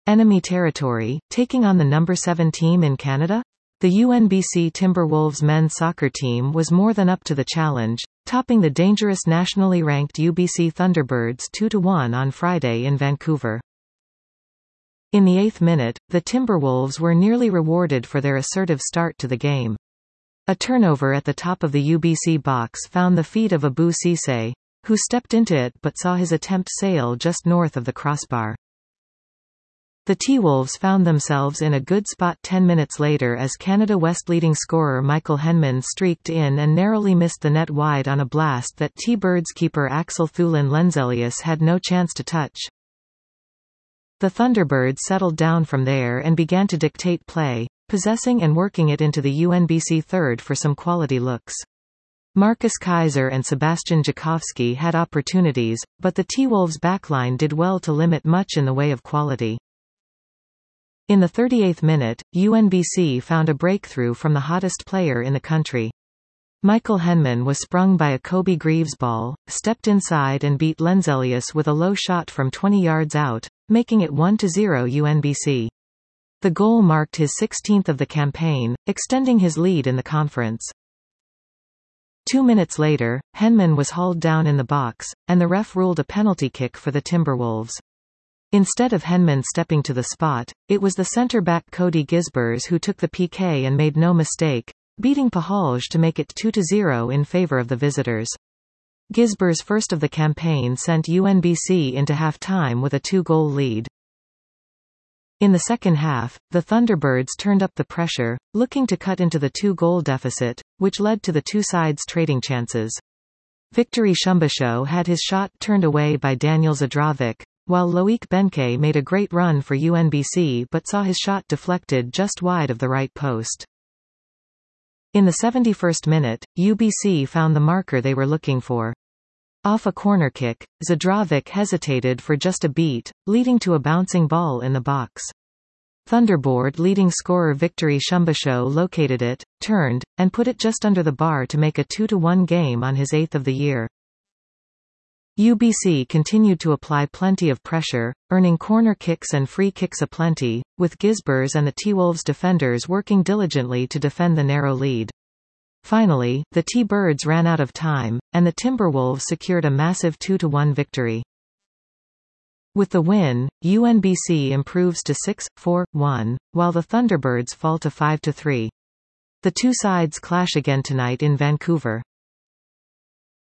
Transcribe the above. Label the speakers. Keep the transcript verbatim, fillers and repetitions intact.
Speaker 1: Enemy territory, taking on the number seven team in Canada? The U N B C Timberwolves men's soccer team was more than up to the challenge, topping the dangerous nationally ranked U B C Thunderbirds two to one on Friday in Vancouver. In the eighth minute, the Timberwolves were nearly rewarded for their assertive start to the game. A turnover at the top of the U B C box found the feet of Abou Cissé, who stepped into it but saw his attempt sail just north of the crossbar. The T-Wolves found themselves in a good spot ten minutes later as Canada West leading scorer Michael Henman streaked in and narrowly missed the net wide on a blast that T-Birds keeper Axel Thulin Lenzelius had no chance to touch. The Thunderbirds settled down from there and began to dictate play, possessing and working it into the U N B C third for some quality looks. Marcus Kaiser and Sebastian Jakowski had opportunities, but the T-Wolves backline did well to limit much in the way of quality. In the thirty-eighth minute, U N B C found a breakthrough from the hottest player in the country. Michael Henman was sprung by a Kobe Greaves ball, stepped inside and beat Lenzelius with a low shot from twenty yards out, making it one to zero U N B C. The goal marked his sixteenth of the campaign, extending his lead in the conference. Two minutes later, Henman was hauled down in the box, and the ref ruled a penalty kick for the Timberwolves. Instead of Henman stepping to the spot, it was the centre-back Cody Gisbers who took the P K and made no mistake, beating Pahalj to make it two to zero in favour of the visitors. Gisbers' first of the campaign sent U N B C into half-time with a two-goal lead. In the second half, the Thunderbirds turned up the pressure, looking to cut into the two-goal deficit, which led to the two sides trading chances. Victory Shumbusho had his shot turned away by Daniel Zadrovic, while Loic Benke made a great run for U N B C but saw his shot deflected just wide of the right post. In the seventy-first minute, U B C found the marker they were looking for. Off a corner kick, Zadrovic hesitated for just a beat, leading to a bouncing ball in the box. Thunderbird leading scorer Victory Shumbusho located it, turned, and put it just under the bar to make a two to one game on his eighth of the year. U B C continued to apply plenty of pressure, earning corner kicks and free kicks aplenty, with Gisbers and the T-Wolves defenders working diligently to defend the narrow lead. Finally, the T-Birds ran out of time, and the Timberwolves secured a massive two to one victory. With the win, U N B C improves to six four one, while the Thunderbirds fall to five to three. The two sides clash again tonight in Vancouver.